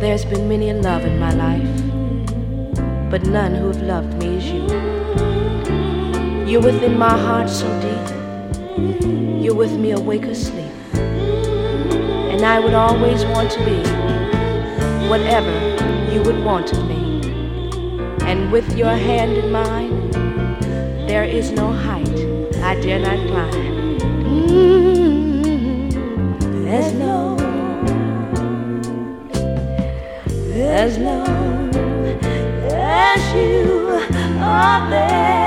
There's been many a love in my life, but none who have loved me as you. You're within my heart so deep. You're with me awake or asleep. And I would always want to be whatever you would want of me. And with your hand in mine, there is no height I dare not climb. As long as you are there.